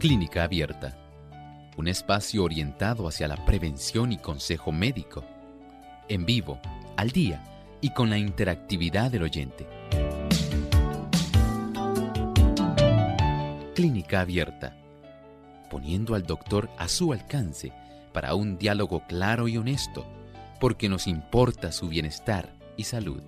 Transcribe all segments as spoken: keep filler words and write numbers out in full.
Clínica Abierta, un espacio orientado hacia la prevención y consejo médico, en vivo, al día y con la interactividad del oyente. Clínica Abierta, poniendo al doctor a su alcance para un diálogo claro y honesto, porque nos importa su bienestar y salud.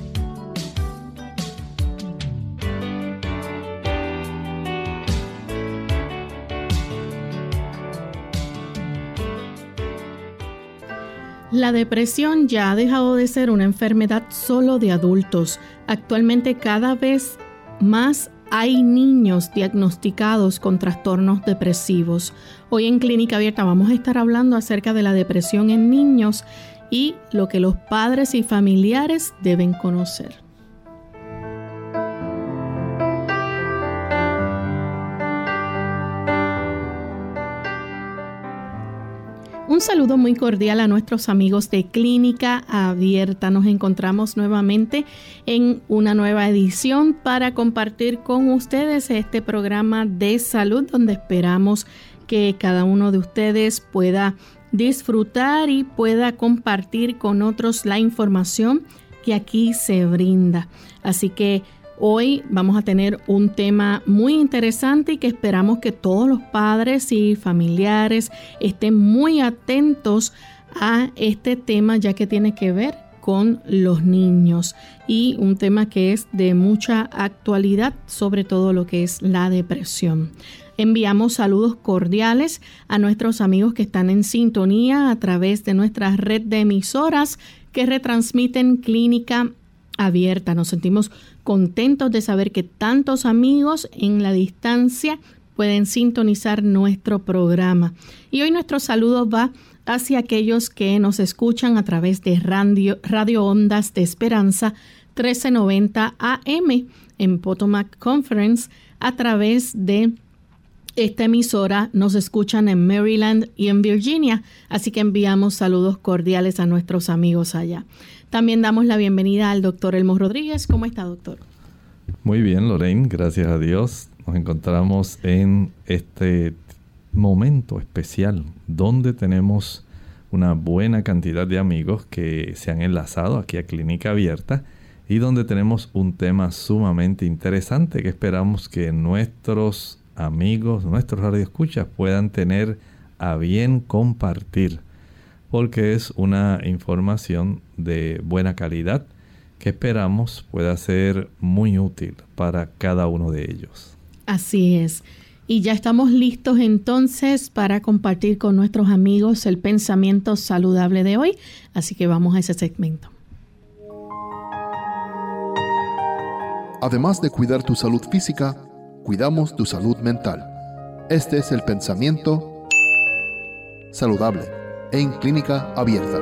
La depresión ya ha dejado de ser una enfermedad solo de adultos. Actualmente cada vez más hay niños diagnosticados con trastornos depresivos. Hoy en Clínica Abierta vamos a estar hablando acerca de la depresión en niños y lo que los padres y familiares deben conocer. Un saludo muy cordial a nuestros amigos de Clínica Abierta. Nos encontramos nuevamente en una nueva edición para compartir con ustedes este programa de salud, donde esperamos que cada uno de ustedes pueda disfrutar y pueda compartir con otros la información que aquí se brinda. Así que hoy vamos a tener un tema muy interesante y que esperamos que todos los padres y familiares estén muy atentos a este tema, ya que tiene que ver con los niños y un tema que es de mucha actualidad, sobre todo lo que es la depresión. Enviamos saludos cordiales a nuestros amigos que están en sintonía a través de nuestra red de emisoras que retransmiten Clínica Abierta. Nos sentimos contentos de saber que tantos amigos en la distancia pueden sintonizar nuestro programa. Y hoy nuestro saludo va hacia aquellos que nos escuchan a través de Radio, Radio Ondas de Esperanza trece noventa A M en Potomac Conference. A través de esta emisora nos escuchan en Maryland y en Virginia, así que enviamos saludos cordiales a nuestros amigos allá. También damos la bienvenida al doctor Elmo Rodríguez. ¿Cómo está, doctor? Muy bien, Lorraine, gracias a Dios. Nos encontramos en este momento especial donde tenemos una buena cantidad de amigos que se han enlazado aquí a Clínica Abierta y donde tenemos un tema sumamente interesante que esperamos que nuestros amigos, nuestros radioescuchas puedan tener a bien compartir, porque es una información de buena calidad que esperamos pueda ser muy útil para cada uno de ellos. Así es. Y ya estamos listos entonces para compartir con nuestros amigos el pensamiento saludable de hoy. Así que vamos a ese segmento. Además de cuidar tu salud física, cuidamos tu salud mental. Este es el pensamiento saludable en Clínica Abierta.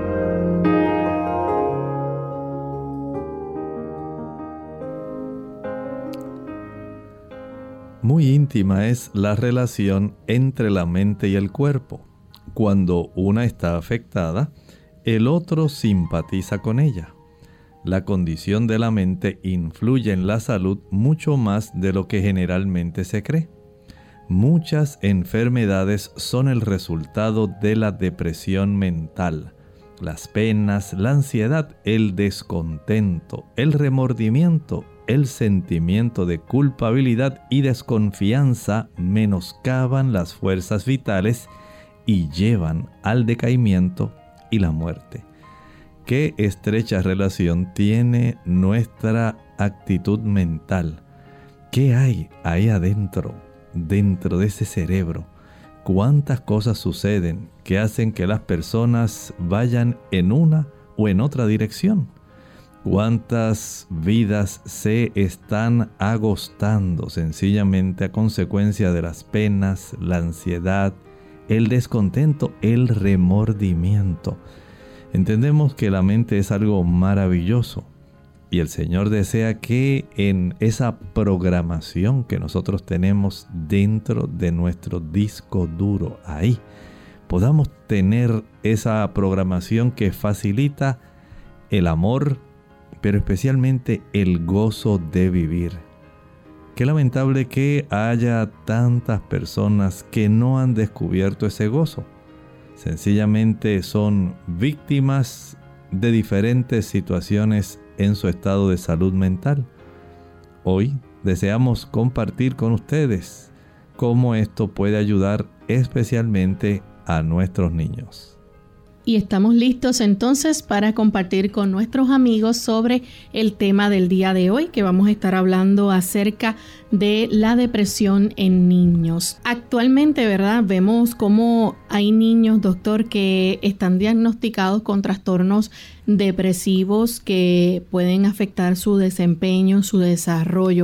Muy íntima es la relación entre la mente y el cuerpo. Cuando una está afectada, el otro simpatiza con ella. La condición de la mente influye en la salud mucho más de lo que generalmente se cree. Muchas enfermedades son el resultado de la depresión mental. Las penas, la ansiedad, el descontento, el remordimiento, el sentimiento de culpabilidad y desconfianza menoscaban las fuerzas vitales y llevan al decaimiento y la muerte. Qué estrecha relación tiene nuestra actitud mental. ¿Qué hay ahí adentro, dentro de ese cerebro? ¿Cuántas cosas suceden que hacen que las personas vayan en una o en otra dirección? ¿Cuántas vidas se están agostando sencillamente a consecuencia de las penas, la ansiedad, el descontento, el remordimiento? Entendemos que la mente es algo maravilloso y el Señor desea que en esa programación que nosotros tenemos dentro de nuestro disco duro, ahí podamos tener esa programación que facilita el amor, pero especialmente el gozo de vivir. Qué lamentable que haya tantas personas que no han descubierto ese gozo. Sencillamente son víctimas de diferentes situaciones en su estado de salud mental. Hoy deseamos compartir con ustedes cómo esto puede ayudar especialmente a nuestros niños. Y estamos listos entonces para compartir con nuestros amigos sobre el tema del día de hoy, que vamos a estar hablando acerca de la depresión en niños. Actualmente, ¿verdad? Vemos cómo hay niños, doctor, que están diagnosticados con trastornos depresivos que pueden afectar su desempeño, su desarrollo.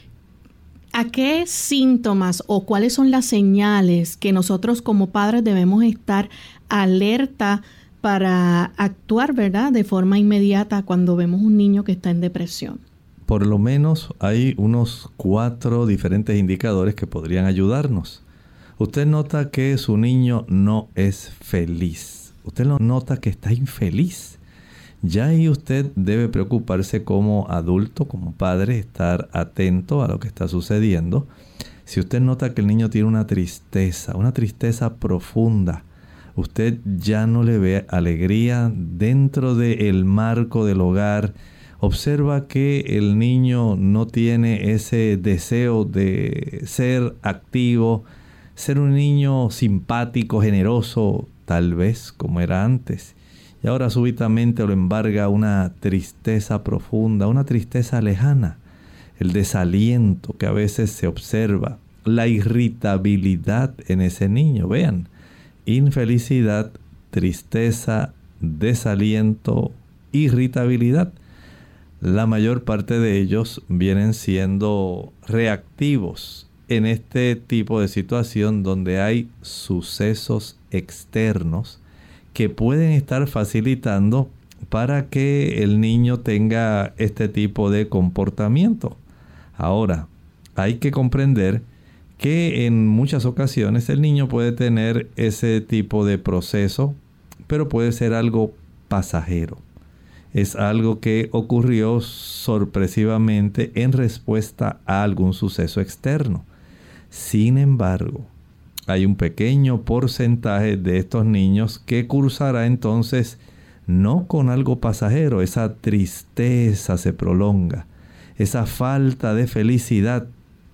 ¿A qué síntomas o cuáles son las señales que nosotros como padres debemos estar alerta para actuar, ¿verdad?, de forma inmediata cuando vemos un niño que está en depresión? Por lo menos hay unos cuatro diferentes indicadores que podrían ayudarnos. Usted nota que su niño no es feliz. Usted lo nota que está infeliz. Ya ahí usted debe preocuparse como adulto, como padre, estar atento a lo que está sucediendo. Si usted nota que el niño tiene una tristeza, una tristeza profunda, usted ya no le ve alegría dentro del marco del hogar. Observa que el niño no tiene ese deseo de ser activo, ser un niño simpático, generoso, tal vez como era antes. Y ahora súbitamente lo embarga una tristeza profunda, una tristeza lejana, el desaliento que a veces se observa, la irritabilidad en ese niño. Vean, infelicidad, tristeza, desaliento, irritabilidad. La mayor parte de ellos vienen siendo reactivos en este tipo de situación donde hay sucesos externos que pueden estar facilitando para que el niño tenga este tipo de comportamiento. Ahora, hay que comprender que en muchas ocasiones el niño puede tener ese tipo de proceso, pero puede ser algo pasajero. Es algo que ocurrió sorpresivamente en respuesta a algún suceso externo. Sin embargo, hay un pequeño porcentaje de estos niños que cursará entonces no con algo pasajero. Esa tristeza se prolonga. Esa falta de felicidad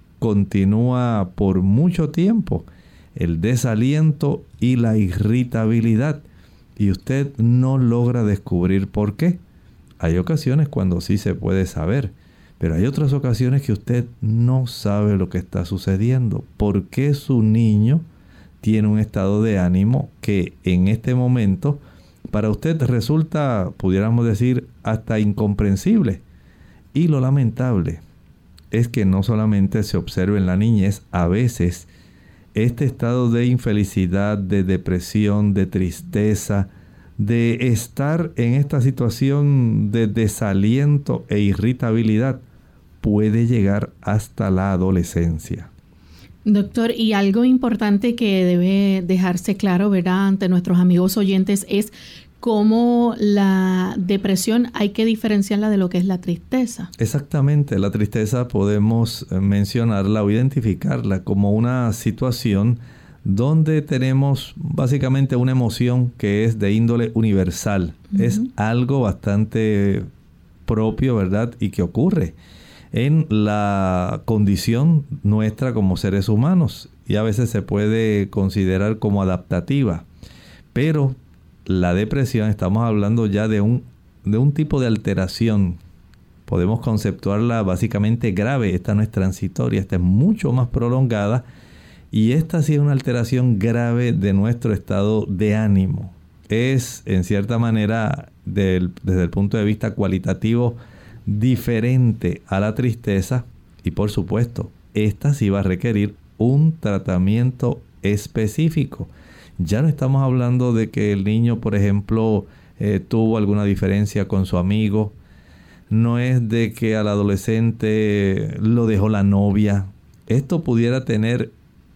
continúa por mucho tiempo. El desaliento y la irritabilidad. Y usted no logra descubrir por qué. Hay ocasiones cuando sí se puede saber. Pero hay otras ocasiones que usted no sabe lo que está sucediendo. ¿Por qué su niño tiene un estado de ánimo que en este momento para usted resulta, pudiéramos decir, hasta incomprensible? Y lo lamentable es que no solamente se observa en la niñez, a veces este estado de infelicidad, de depresión, de tristeza, de estar en esta situación de desaliento e irritabilidad, puede llegar hasta la adolescencia. Doctor, y algo importante que debe dejarse claro, ¿verdad?, ante nuestros amigos oyentes es cómo la depresión hay que diferenciarla de lo que es la tristeza. Exactamente, la tristeza podemos mencionarla o identificarla como una situación donde tenemos básicamente una emoción que es de índole universal. Uh-huh. Es algo bastante propio, ¿verdad?, y que ocurre en la condición nuestra como seres humanos y a veces se puede considerar como adaptativa. Pero la depresión, estamos hablando ya de un, de un tipo de alteración. Podemos conceptuarla básicamente grave. Esta no es transitoria, esta es mucho más prolongada y esta sí es una alteración grave de nuestro estado de ánimo. Es en cierta manera del, desde el punto de vista cualitativo diferente a la tristeza y por supuesto esta sí va a requerir un tratamiento específico. Ya no estamos hablando de que el niño, por ejemplo, eh, tuvo alguna diferencia con su amigo. No es de que al adolescente lo dejó la novia. Esto pudiera tener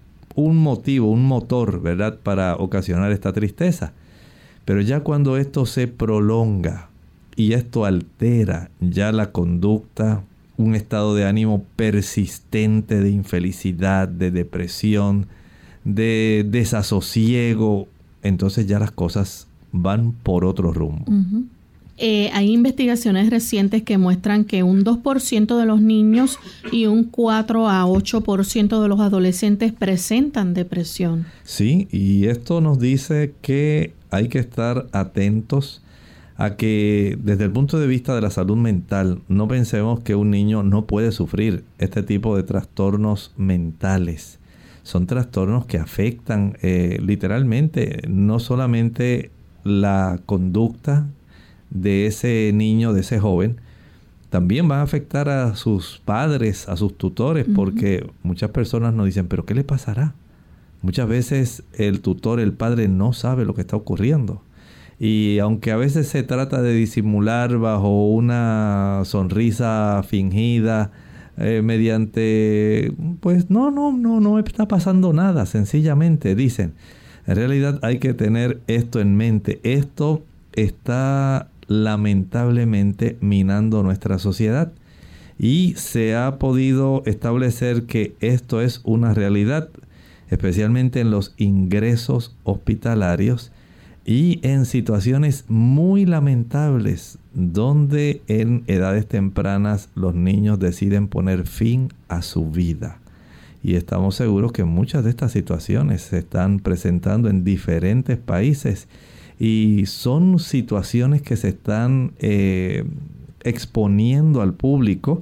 un motivo, un motor, ¿verdad?, para ocasionar esta tristeza. Pero ya cuando esto se prolonga y esto altera ya la conducta, un estado de ánimo persistente de infelicidad, de depresión, de desasosiego, entonces ya las cosas van por otro rumbo. Uh-huh. Eh, hay investigaciones recientes que muestran que un dos por ciento de los niños y un cuatro a ocho por ciento de los adolescentes presentan depresión. Sí, y esto nos dice que hay que estar atentos a que desde el punto de vista de la salud mental no pensemos que un niño no puede sufrir este tipo de trastornos mentales. Son trastornos que afectan eh, literalmente no solamente la conducta de ese niño, de ese joven, también van a afectar a sus padres, a sus tutores, uh-huh. porque muchas personas nos dicen, ¿pero qué le pasará? Muchas veces el tutor, el padre, no sabe lo que está ocurriendo. Y aunque a veces se trata de disimular bajo una sonrisa fingida, eh, mediante, pues no, no, no, no está pasando nada, sencillamente dicen. En realidad hay que tener esto en mente. Esto está lamentablemente minando nuestra sociedad y se ha podido establecer que esto es una realidad, especialmente en los ingresos hospitalarios y en situaciones muy lamentables donde en edades tempranas los niños deciden poner fin a su vida. Y estamos seguros que muchas de estas situaciones se están presentando en diferentes países y son situaciones que se están eh, exponiendo al público,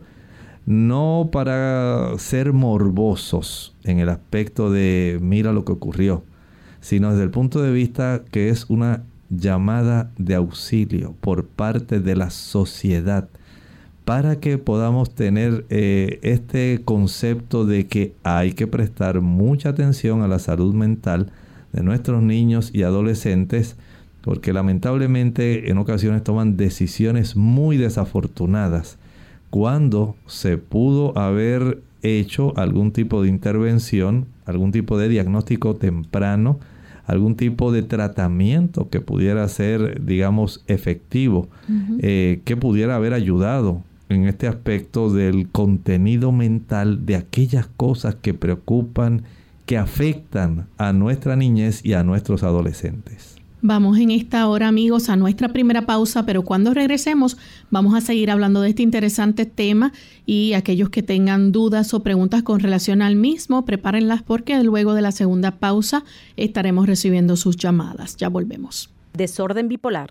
no para ser morbosos en el aspecto de mira lo que ocurrió, sino desde el punto de vista que es una llamada de auxilio por parte de la sociedad para que podamos tener eh, este concepto de que hay que prestar mucha atención a la salud mental de nuestros niños y adolescentes, porque lamentablemente en ocasiones toman decisiones muy desafortunadas cuando se pudo haber hecho algún tipo de intervención, algún tipo de diagnóstico temprano, algún tipo de tratamiento que pudiera ser, digamos, efectivo, uh-huh. eh, que pudiera haber ayudado en este aspecto del contenido mental de aquellas cosas que preocupan, que afectan a nuestra niñez y a nuestros adolescentes. Vamos en esta hora, amigos, a nuestra primera pausa, pero cuando regresemos vamos a seguir hablando de este interesante tema y aquellos que tengan dudas o preguntas con relación al mismo, prepárenlas porque luego de la segunda pausa estaremos recibiendo sus llamadas. Ya volvemos. Desorden bipolar.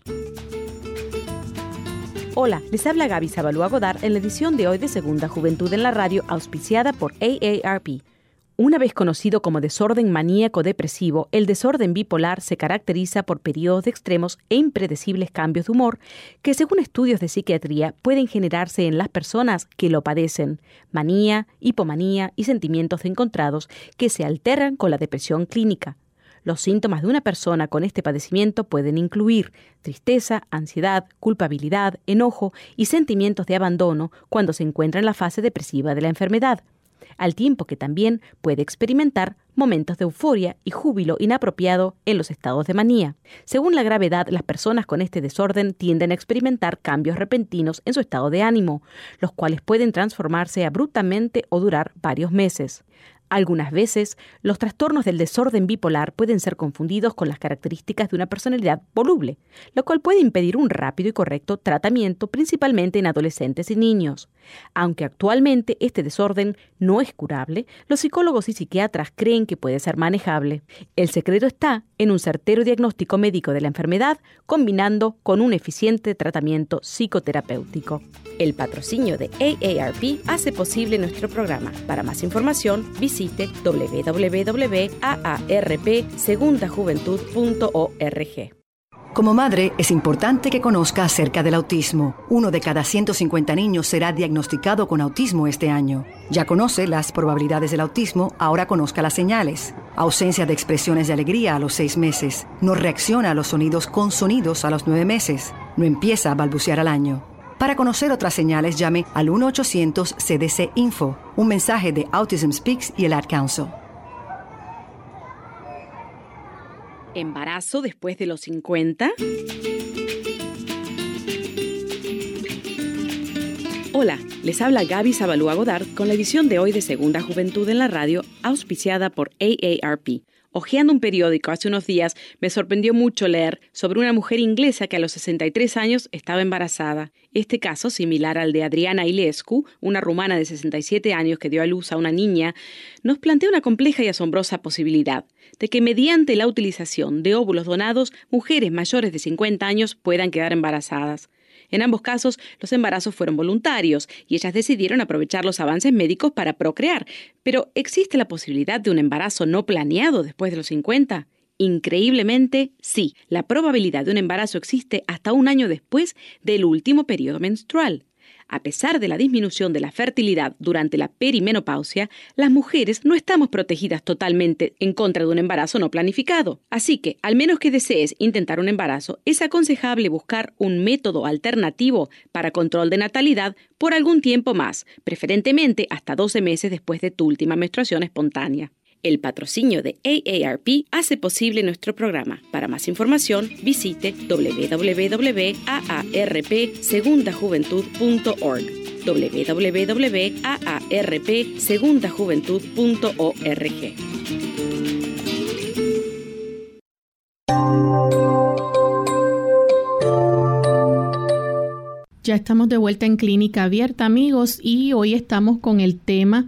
Hola, les habla Gaby Zabalúa Godard en la edición de hoy de Segunda Juventud en la Radio, auspiciada por A A R P. Una vez conocido como desorden maníaco-depresivo, el desorden bipolar se caracteriza por periodos de extremos e impredecibles cambios de humor que, según estudios de psiquiatría, pueden generarse en las personas que lo padecen, manía, hipomanía y sentimientos encontrados que se alteran con la depresión clínica. Los síntomas de una persona con este padecimiento pueden incluir tristeza, ansiedad, culpabilidad, enojo y sentimientos de abandono cuando se encuentra en la fase depresiva de la enfermedad, al tiempo que también puede experimentar momentos de euforia y júbilo inapropiado en los estados de manía. Según la gravedad, las personas con este desorden tienden a experimentar cambios repentinos en su estado de ánimo, los cuales pueden transformarse abruptamente o durar varios meses. Algunas veces, los trastornos del desorden bipolar pueden ser confundidos con las características de una personalidad voluble, lo cual puede impedir un rápido y correcto tratamiento, principalmente en adolescentes y niños. Aunque actualmente este desorden no es curable, los psicólogos y psiquiatras creen que puede ser manejable. El secreto está en un certero diagnóstico médico de la enfermedad, combinando con un eficiente tratamiento psicoterapéutico. El patrocinio de A A R P hace posible nuestro programa. Para más información, visite doble u doble u doble u punto a a r p segunda juventud punto org. Como madre, es importante que conozca acerca del autismo. Uno de cada ciento cincuenta niños será diagnosticado con autismo este año. Ya conoce las probabilidades del autismo, ahora conozca las señales. Ausencia de expresiones de alegría a los seis meses. No reacciona a los sonidos con sonidos a los nueve meses. No empieza a balbucear al año. Para conocer otras señales, llame al uno ochocientos C D C Info, un mensaje de Autism Speaks y el Ad Council. ¿Embarazo después de los cincuenta? Hola, les habla Gaby Zabalúa Godard con la edición de hoy de Segunda Juventud en la Radio, auspiciada por A A R P. Hojeando un periódico hace unos días, me sorprendió mucho leer sobre una mujer inglesa que a los sesenta y tres años estaba embarazada. Este caso, similar al de Adriana Ilescu, una rumana de sesenta y siete años que dio a luz a una niña, nos plantea una compleja y asombrosa posibilidad de que mediante la utilización de óvulos donados, mujeres mayores de cincuenta años puedan quedar embarazadas. En ambos casos, los embarazos fueron voluntarios y ellas decidieron aprovechar los avances médicos para procrear. Pero, ¿existe la posibilidad de un embarazo no planeado después de los cincuenta? Increíblemente, sí. La probabilidad de un embarazo existe hasta un año después del último periodo menstrual. A pesar de la disminución de la fertilidad durante la perimenopausia, las mujeres no estamos protegidas totalmente en contra de un embarazo no planificado. Así que, al menos que desees intentar un embarazo, es aconsejable buscar un método alternativo para control de natalidad por algún tiempo más, preferentemente hasta doce meses después de tu última menstruación espontánea. El patrocinio de A A R P hace posible nuestro programa. Para más información, visite w w w punto a a r p segunda juventud punto org. w w w punto a a r p segunda juventud punto org. Ya estamos de vuelta en Clínica Abierta, amigos, y hoy estamos con el tema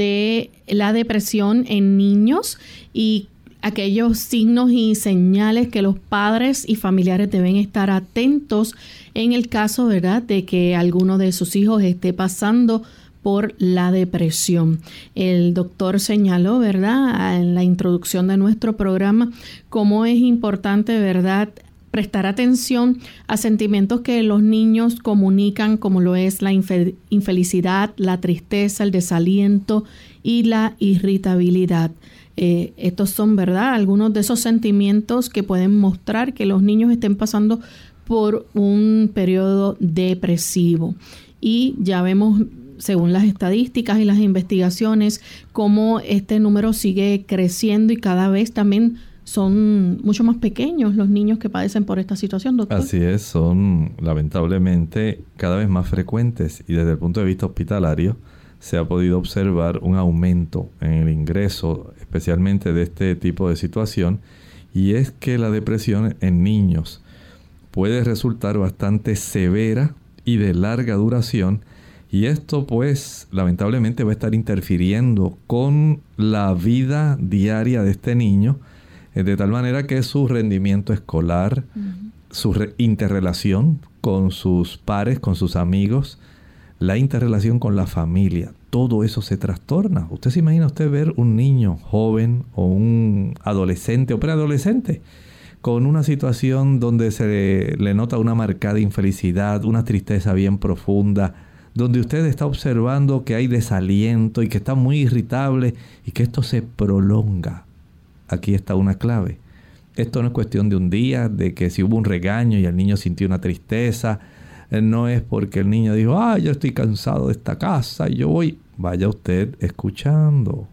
de la depresión en niños y aquellos signos y señales que los padres y familiares deben estar atentos en el caso, ¿verdad?, de que alguno de sus hijos esté pasando por la depresión. El doctor señaló, ¿verdad?, en la introducción de nuestro programa, cómo es importante, ¿verdad?, prestar atención a sentimientos que los niños comunican, como lo es la infe- infelicidad, la tristeza, el desaliento y la irritabilidad. Eh, estos son, ¿verdad?, algunos de esos sentimientos que pueden mostrar que los niños estén pasando por un periodo depresivo. Y ya vemos, según las estadísticas y las investigaciones, cómo este número sigue creciendo y cada vez también son mucho más pequeños los niños que padecen por esta situación, doctor. Así es, son lamentablemente cada vez más frecuentes y desde el punto de vista hospitalario se ha podido observar un aumento en el ingreso, especialmente de este tipo de situación, y es que la depresión en niños puede resultar bastante severa y de larga duración, y esto pues lamentablemente va a estar interfiriendo con la vida diaria de este niño, de tal manera que su rendimiento escolar, uh-huh. su re- interrelación con sus pares, con sus amigos, la interrelación con la familia, todo eso se trastorna. Usted se imagina usted ver un niño joven o un adolescente o preadolescente con una situación donde se le, le nota una marcada infelicidad, una tristeza bien profunda, donde usted está observando que hay desaliento y que está muy irritable y que esto se prolonga. Aquí está una clave. Esto no es cuestión de un día, de que si hubo un regaño y el niño sintió una tristeza. No es porque el niño dijo, ah, yo estoy cansado de esta casa y yo voy. Vaya usted escuchando.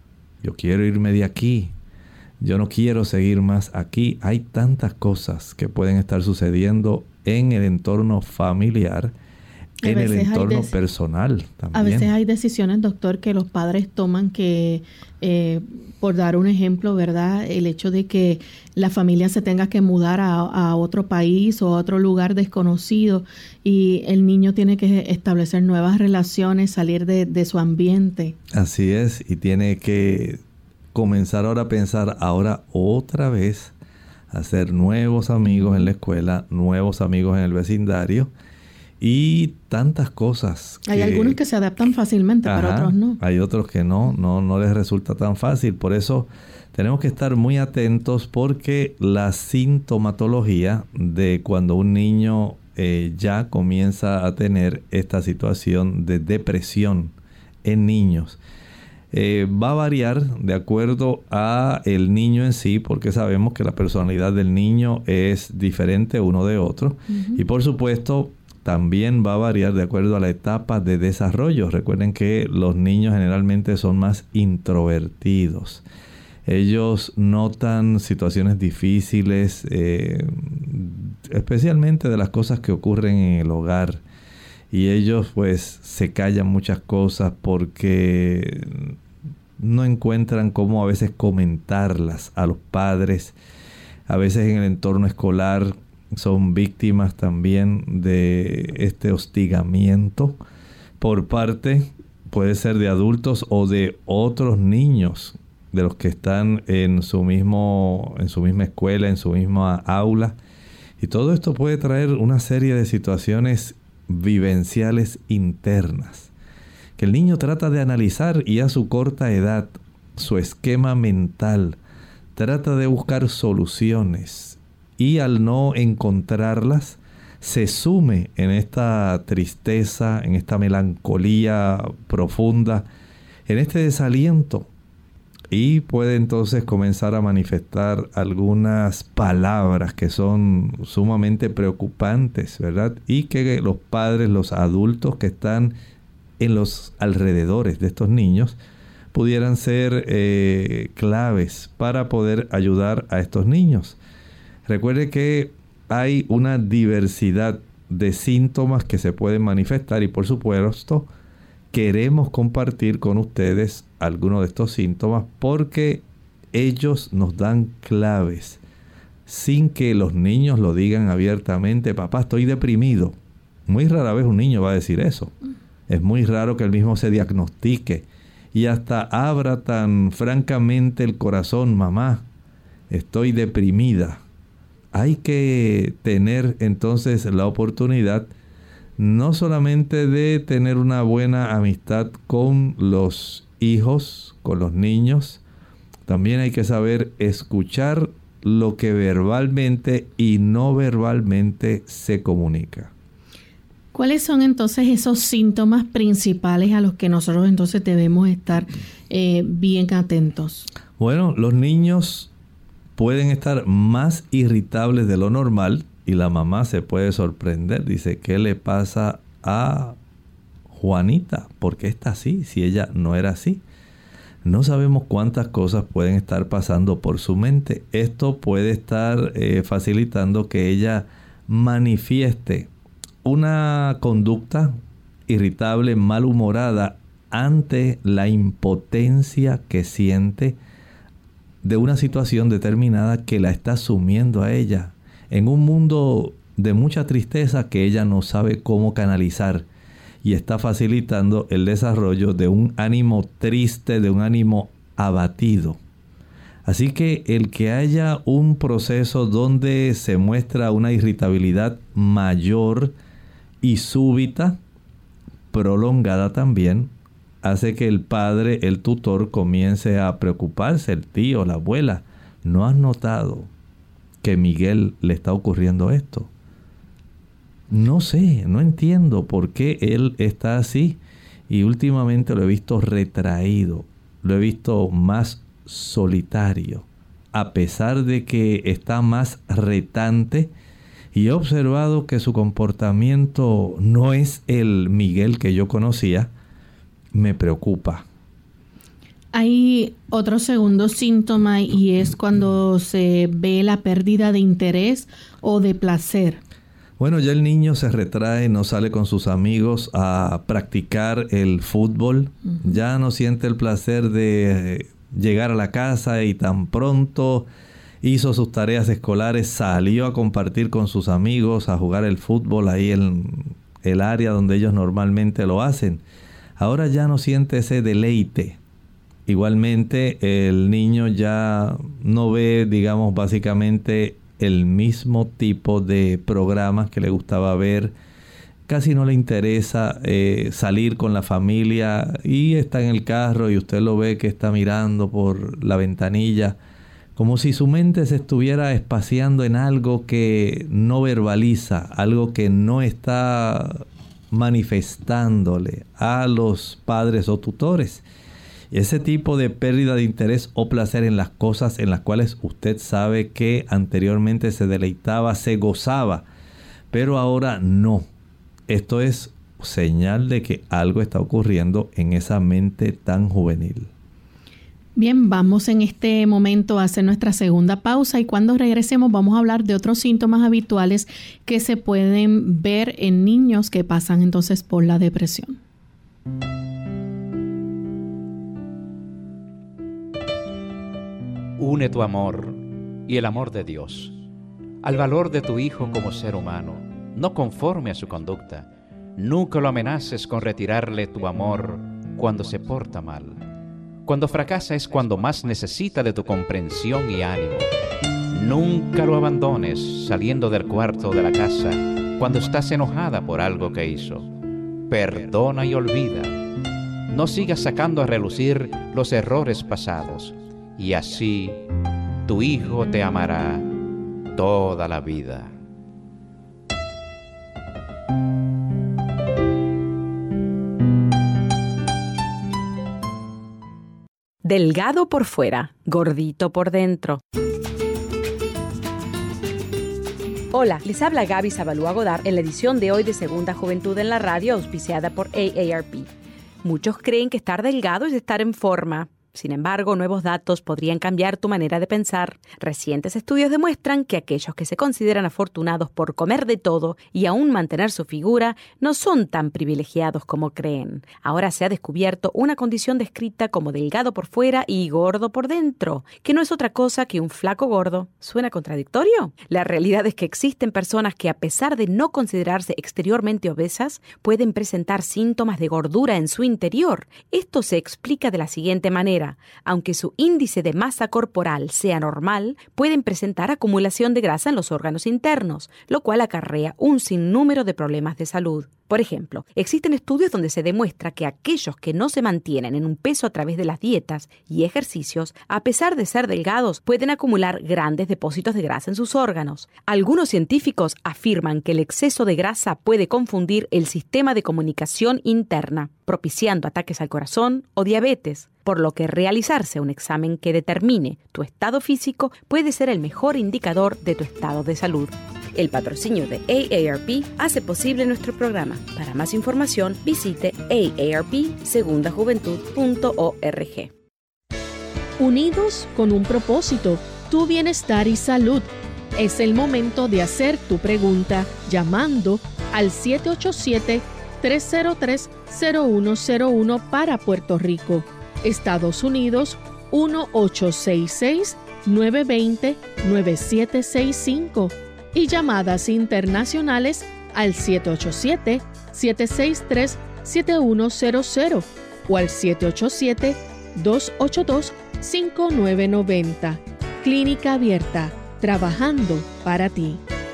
Yo quiero irme de aquí. Yo no quiero seguir más aquí. Hay tantas cosas que pueden estar sucediendo en el entorno familiar, en el entorno des- personal también. A veces hay decisiones, doctor, que los padres toman que, eh, por dar un ejemplo, ¿verdad?, el hecho de que la familia se tenga que mudar a, a otro país o a otro lugar desconocido y el niño tiene que establecer nuevas relaciones, salir de, de su ambiente. Así es, y tiene que comenzar ahora a pensar ahora otra vez, hacer nuevos amigos en la escuela, nuevos amigos en el vecindario, y tantas cosas. Hay que, algunos que se adaptan fácilmente, ajá, pero otros no. Hay otros que no, no, no les resulta tan fácil. Por eso tenemos que estar muy atentos porque la sintomatología de cuando un niño eh, ya comienza a tener esta situación de depresión en niños eh, va a variar de acuerdo a el niño en sí, porque sabemos que la personalidad del niño es diferente uno de otro. Uh-huh. Y por supuesto también va a variar de acuerdo a la etapa de desarrollo. Recuerden que los niños generalmente son más introvertidos. Ellos notan situaciones difíciles, eh, especialmente de las cosas que ocurren en el hogar. y ellos pues se callan muchas cosas porque no encuentran cómo a veces comentarlas a los padres. A veces en el entorno escolar son víctimas también de este hostigamiento por parte, puede ser de adultos o de otros niños, de los que están en su mismo, en su misma escuela, en su misma aula. Y todo esto puede traer una serie de situaciones vivenciales internas que el niño trata de analizar, y a su corta edad, su esquema mental trata de buscar soluciones, y al no encontrarlas se sume en esta tristeza, en esta melancolía profunda, en este desaliento, y puede entonces comenzar a manifestar algunas palabras que son sumamente preocupantes, ¿verdad? Y que los padres, los adultos que están en los alrededores de estos niños pudieran ser eh, claves para poder ayudar a estos niños. Recuerde que hay una diversidad de síntomas que se pueden manifestar, y por supuesto queremos compartir con ustedes algunos de estos síntomas porque ellos nos dan claves sin que los niños lo digan abiertamente. Papá, estoy deprimido. Muy rara vez un niño va a decir eso. Es muy raro que él mismo se diagnostique y hasta abra tan francamente el corazón. Mamá, estoy deprimida. Hay que tener entonces la oportunidad no solamente de tener una buena amistad con los hijos, con los niños, también hay que saber escuchar lo que verbalmente y no verbalmente se comunica. ¿Cuáles son entonces esos síntomas principales a los que nosotros entonces debemos estar eh, bien atentos? Bueno, los niños pueden estar más irritables de lo normal y la mamá se puede sorprender. Dice, ¿qué le pasa a Juanita? ¿Por qué está así si ella no era así? No sabemos cuántas cosas pueden estar pasando por su mente. Esto puede estar eh, facilitando que ella manifieste una conducta irritable, malhumorada ante la impotencia que siente de una situación determinada que la está sumiendo a ella en un mundo de mucha tristeza que ella no sabe cómo canalizar, y está facilitando el desarrollo de un ánimo triste, de un ánimo abatido. Así que el que haya un proceso donde se muestra una irritabilidad mayor y súbita, prolongada también, hace que el padre, el tutor, comience a preocuparse, el tío, la abuela. ¿No has notado que a Miguel le está ocurriendo esto? No sé, no entiendo por qué él está así, y últimamente lo he visto retraído, lo he visto más solitario, a pesar de que está más retante, y he observado que su comportamiento no es el Miguel que yo conocía. Me preocupa. Hay otro segundo síntoma, y es cuando se ve la pérdida de interés o de placer. Bueno, ya el niño se retrae, no sale con sus amigos a practicar el fútbol. Uh-huh. Ya no siente el placer de llegar a la casa y tan pronto hizo sus tareas escolares, salió a compartir con sus amigos, a jugar el fútbol ahí en el área donde ellos normalmente lo hacen. Ahora ya no siente ese deleite. Igualmente, el niño ya no ve, digamos, básicamente el mismo tipo de programas que le gustaba ver. Casi no le interesa eh, salir con la familia, y está en el carro y usted lo ve que está mirando por la ventanilla, como si su mente se estuviera espaciando en algo que no verbaliza, algo que no está manifestándole a los padres o tutores. Ese tipo de pérdida de interés o placer en las cosas en las cuales usted sabe que anteriormente se deleitaba, se gozaba, pero ahora no. Esto es señal de que algo está ocurriendo en esa mente tan juvenil. Bien, vamos en este momento a hacer nuestra segunda pausa y cuando regresemos vamos a hablar de otros síntomas habituales que se pueden ver en niños que pasan entonces por la depresión. Une tu amor y el amor de Dios al valor de tu hijo como ser humano, no conforme a su conducta. Nunca lo amenaces con retirarle tu amor cuando se porta mal. Cuando fracasa es cuando más necesita de tu comprensión y ánimo. Nunca lo abandones saliendo del cuarto de la casa cuando estás enojada por algo que hizo. Perdona y olvida. No sigas sacando a relucir los errores pasados. Y así tu hijo te amará toda la vida. Delgado por fuera, gordito por dentro. Hola, les habla Gaby Zabalúa Godard en la edición de hoy de Segunda Juventud en la Radio, auspiciada por A A R P. Muchos creen que estar delgado es estar en forma. Sin embargo, nuevos datos podrían cambiar tu manera de pensar. Recientes estudios demuestran que aquellos que se consideran afortunados por comer de todo y aún mantener su figura no son tan privilegiados como creen. Ahora se ha descubierto una condición descrita como delgado por fuera y gordo por dentro, que no es otra cosa que un flaco gordo. ¿Suena contradictorio? La realidad es que existen personas que, a pesar de no considerarse exteriormente obesas, pueden presentar síntomas de gordura en su interior. Esto se explica de la siguiente manera. Aunque su índice de masa corporal sea normal, pueden presentar acumulación de grasa en los órganos internos, lo cual acarrea un sinnúmero de problemas de salud. Por ejemplo, existen estudios donde se demuestra que aquellos que no se mantienen en un peso a través de las dietas y ejercicios, a pesar de ser delgados, pueden acumular grandes depósitos de grasa en sus órganos. Algunos científicos afirman que el exceso de grasa puede confundir el sistema de comunicación interna, propiciando ataques al corazón o diabetes, por lo que realizarse un examen que determine tu estado físico puede ser el mejor indicador de tu estado de salud. El patrocinio de A A R P hace posible nuestro programa. Para más información, visite a a r p segunda juventud punto org. Unidos con un propósito, tu bienestar y salud. Es el momento de hacer tu pregunta llamando al siete ocho siete, tres cero tres, cero uno cero uno para Puerto Rico. Estados Unidos, uno ocho seis seis, nueve dos cero, nueve siete seis cinco. Y llamadas internacionales al siete ocho siete, siete seis tres, siete uno cero cero o al siete ocho siete, dos ocho dos, cinco nueve nueve cero. Clínica Abierta, trabajando para ti.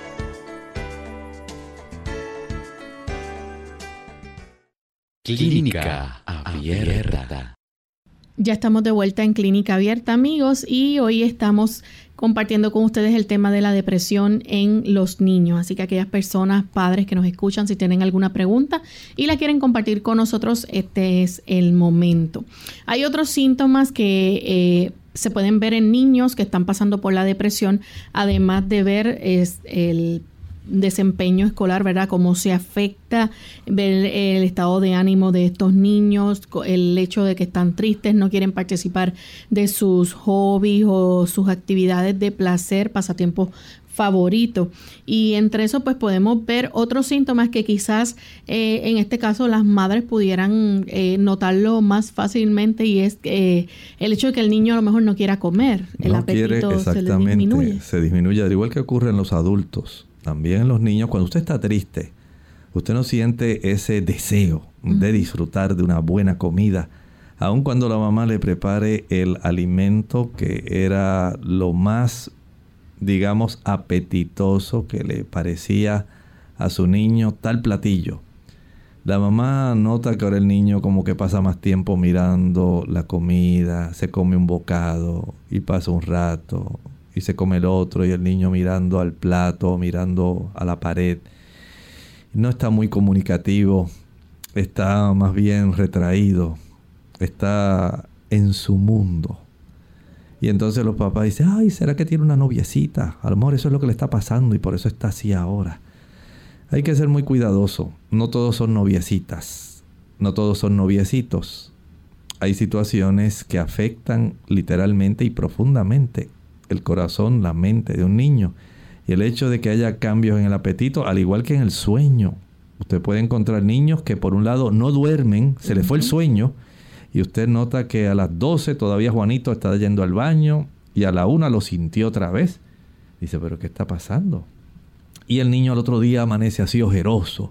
Clínica Abierta. Ya estamos de vuelta en Clínica Abierta, amigos, y hoy estamos compartiendo con ustedes el tema de la depresión en los niños. Así que aquellas personas, padres que nos escuchan, si tienen alguna pregunta y la quieren compartir con nosotros, este es el momento. Hay otros síntomas que eh, se pueden ver en niños que están pasando por la depresión, además de ver es, el desempeño escolar, ¿verdad? Cómo se afecta ver el estado de ánimo de estos niños, el hecho de que están tristes, no quieren participar de sus hobbies o sus actividades de placer, pasatiempos favoritos. Y entre eso pues podemos ver otros síntomas que quizás eh, en este caso las madres pudieran eh, notarlo más fácilmente, y es eh, el hecho de que el niño a lo mejor no quiera comer, el no apetito quiere, se le disminuye. Se disminuye, al igual que ocurre en los adultos. También en los niños, cuando usted está triste, usted no siente ese deseo uh-huh. de disfrutar de una buena comida, aun cuando la mamá le prepare el alimento que era lo más, digamos, apetitoso que le parecía a su niño, tal platillo. La mamá nota que ahora el niño como que pasa más tiempo mirando la comida, se come un bocado y pasa un rato y se come el otro, y el niño mirando al plato, mirando a la pared. No está muy comunicativo, está más bien retraído, está en su mundo. Y entonces los papás dicen, ay, ¿será que tiene una noviecita? A lo mejor eso es lo que le está pasando y por eso está así ahora. Hay que ser muy cuidadoso. No todos son noviecitas, no todos son noviecitos. hay situaciones que afectan literalmente y profundamente el corazón, la mente de un niño. Y el hecho de que haya cambios en el apetito, al igual que en el sueño. Usted puede encontrar niños que por un lado no duermen, se les fue el sueño, y usted nota que a las doce todavía Juanito está yendo al baño, y a la una lo sintió otra vez. Dice, ¿pero qué está pasando? Y el niño al otro día amanece así ojeroso.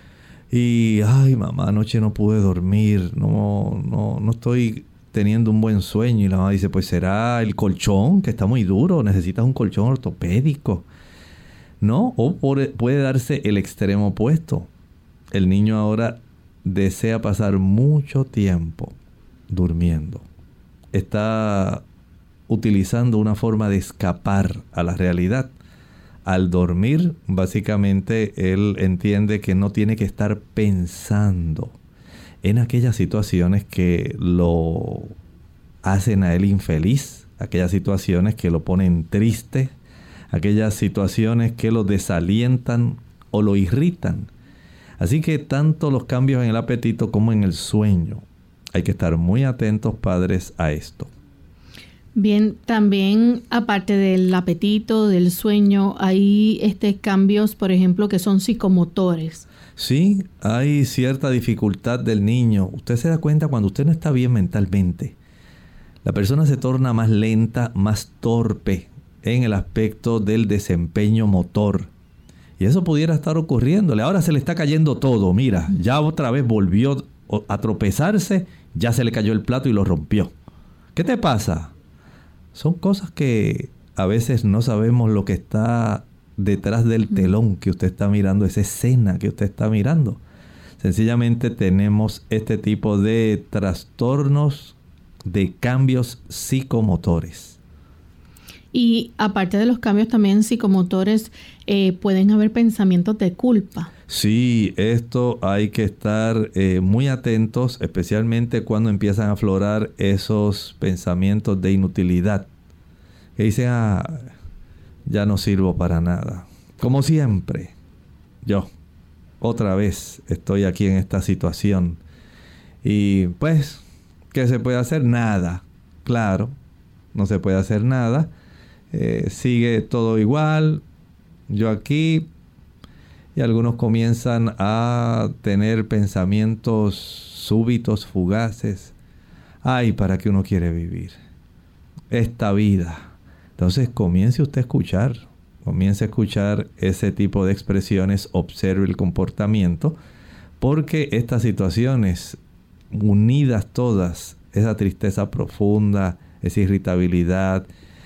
Y, ay, mamá, anoche no pude dormir, no, no, no estoy teniendo un buen sueño. Y la mamá dice, pues será el colchón, que está muy duro, necesitas un colchón ortopédico. ¿No? O por, puede darse el extremo opuesto. El niño ahora desea pasar mucho tiempo durmiendo. Está utilizando una forma de escapar a la realidad. Al dormir, básicamente, él entiende que no tiene que estar pensando en aquellas situaciones que lo hacen a él infeliz, aquellas situaciones que lo ponen triste, aquellas situaciones que lo desalientan o lo irritan. Así que tanto los cambios en el apetito como en el sueño, hay que estar muy atentos, padres, a esto. Bien, también aparte del apetito, del sueño, hay este cambios, por ejemplo, que son psicomotores. Sí, hay cierta dificultad del niño. Usted se da cuenta cuando usted no está bien mentalmente. La persona se torna más lenta, más torpe en el aspecto del desempeño motor. Y eso pudiera estar ocurriéndole. Ahora se le está cayendo todo. Mira, ya otra vez volvió a tropezarse, ya se le cayó el plato y lo rompió. ¿Qué te pasa? Son cosas que a veces no sabemos lo que está detrás del telón que usted está mirando, esa escena que usted está mirando. Sencillamente tenemos este tipo de trastornos de cambios psicomotores. Y aparte de los cambios también psicomotores, eh, pueden haber pensamientos de culpa. Sí, esto hay que estar eh, muy atentos, especialmente cuando empiezan a aflorar esos pensamientos de inutilidad. Que dicen, ah, ya no sirvo para nada. Como siempre, yo otra vez estoy aquí en esta situación. Y pues, ¿qué se puede hacer? Nada. Claro, no se puede hacer nada. Eh, sigue todo igual, yo aquí, y algunos comienzan a tener pensamientos súbitos, fugaces. Ay, ¿para qué uno quiere vivir esta vida? Entonces comience usted a escuchar, comience a escuchar ese tipo de expresiones, observe el comportamiento, porque estas situaciones unidas todas, esa tristeza profunda, esa irritabilidad,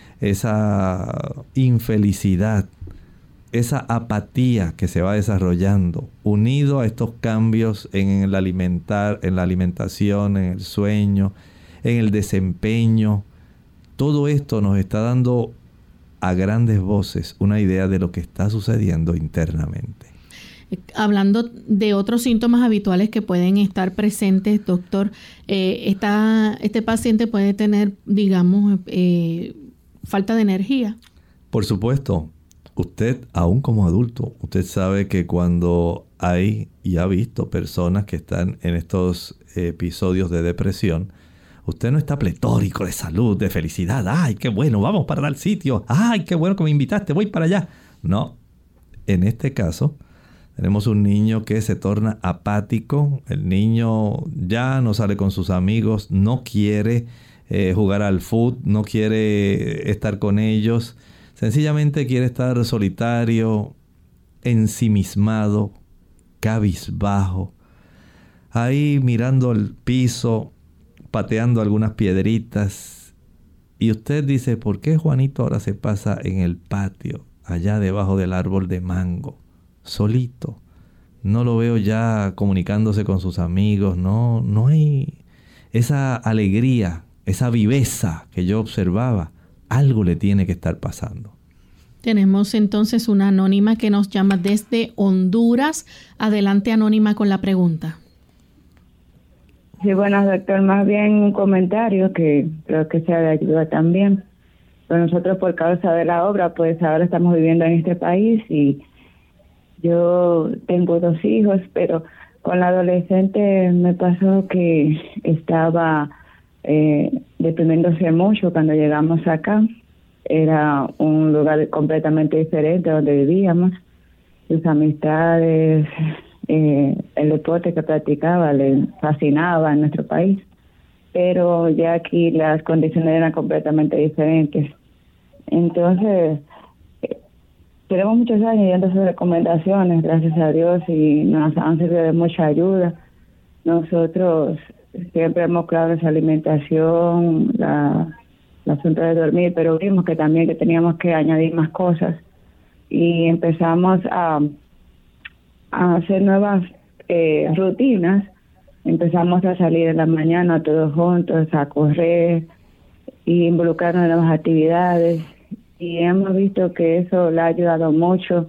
esa infelicidad, esa apatía que se va desarrollando, unido a estos cambios en el alimentar, en la alimentación, en el sueño, en el desempeño, todo esto nos está dando a grandes voces una idea de lo que está sucediendo internamente. Hablando de otros síntomas habituales que pueden estar presentes, doctor, eh, esta, este paciente puede tener, digamos, eh, falta de energía. Por supuesto, usted, aún como adulto, usted sabe que cuando hay y ha visto personas que están en estos episodios de depresión, usted no está pletórico de salud, de felicidad. ¡Ay, qué bueno! Vamos para tal sitio. ¡Ay, qué bueno que me invitaste! Voy para allá. No. En este caso, tenemos un niño que se torna apático. El niño ya no sale con sus amigos, no quiere eh, jugar al fútbol, no quiere estar con ellos. Sencillamente quiere estar solitario, ensimismado, cabizbajo, ahí mirando el piso, pateando algunas piedritas. Y usted dice, ¿por qué Juanito ahora se pasa en el patio, allá debajo del árbol de mango, solito? No lo veo ya comunicándose con sus amigos, no, no hay esa alegría, esa viveza que yo observaba. Algo le tiene que estar pasando. Tenemos entonces una anónima que nos llama desde Honduras. Adelante, anónima, con la pregunta. Sí, bueno, doctor, más bien un comentario que creo que sea de ayuda también. Pues nosotros, por causa de la obra, pues ahora estamos viviendo en este país y yo tengo dos hijos, pero con la adolescente me pasó que estaba eh, deprimiéndose mucho cuando llegamos acá. Era un lugar completamente diferente donde vivíamos. Sus amistades, eh, el deporte que practicaba le fascinaba en nuestro país, pero ya aquí las condiciones eran completamente diferentes. Entonces, eh, tenemos muchos años yendo sus recomendaciones, gracias a Dios, y nos han servido de mucha ayuda. Nosotros siempre hemos cuidado esa alimentación, la, la asunto de dormir, pero vimos que también que teníamos que añadir más cosas. Y empezamos a, a hacer nuevas eh, rutinas. Empezamos a salir en la mañana todos juntos, a correr y involucrarnos en nuevas actividades. Y hemos visto que eso le ha ayudado mucho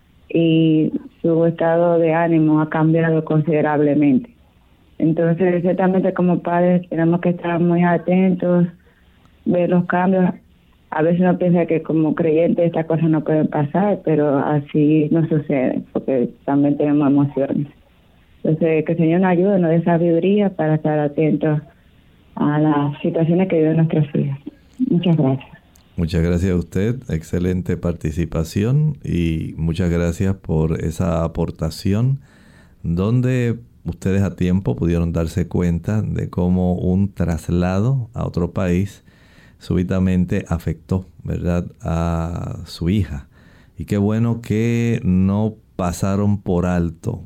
y su estado de ánimo ha cambiado considerablemente. Entonces, ciertamente como padres tenemos que estar muy atentos, ver los cambios. A veces uno piensa que como creyentes estas cosas no pueden pasar, pero así no sucede, porque también tenemos emociones. Entonces, que el Señor nos ayude, nos dé sabiduría para estar atentos a las situaciones que viven nuestros hijos. Muchas gracias. Muchas gracias a usted, excelente participación y muchas gracias por esa aportación donde ustedes a tiempo pudieron darse cuenta de cómo un traslado a otro país súbitamente afectó, ¿verdad?, a su hija. Y qué bueno que no pasaron por alto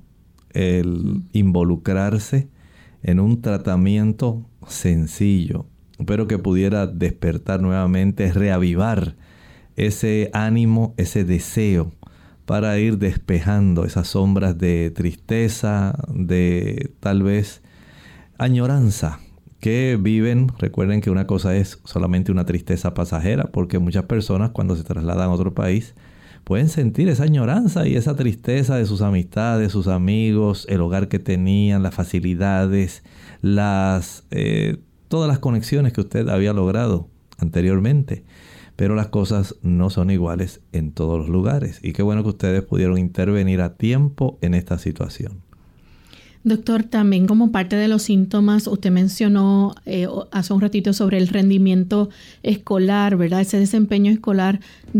el involucrarse en un tratamiento sencillo, pero que pudiera despertar nuevamente, reavivar ese ánimo, ese deseo para ir despejando esas sombras de tristeza, de tal vez añoranza que viven. Recuerden que una cosa es solamente una tristeza pasajera, porque muchas personas cuando se trasladan a otro país pueden sentir esa añoranza y esa tristeza de sus amistades, sus amigos, el hogar que tenían, las facilidades, las eh, todas las conexiones que usted había logrado anteriormente. Pero las cosas no son iguales en todos los lugares. Y qué bueno que ustedes pudieron intervenir a tiempo en esta situación. Doctor, también como parte de los síntomas, usted mencionó eh, hace un ratito sobre el rendimiento escolar, ¿verdad? Ese desempeño escolar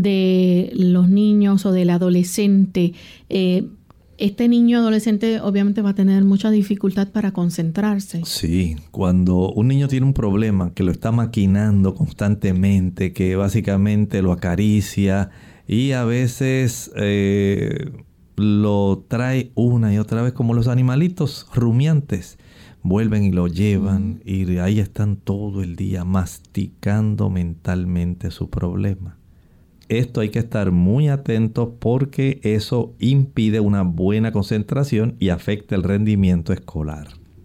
de los niños o del adolescente. Eh, este niño adolescente obviamente va a tener mucha dificultad para concentrarse. Sí, cuando un niño tiene un problema que lo está maquinando constantemente, que básicamente lo acaricia y a veces eh, lo trae una y otra vez como los animalitos rumiantes, vuelven y lo llevan mm. y ahí están todo el día masticando mentalmente su problema. Esto hay que estar muy atentos porque eso impide una buena concentración y afecta el rendimiento escolar.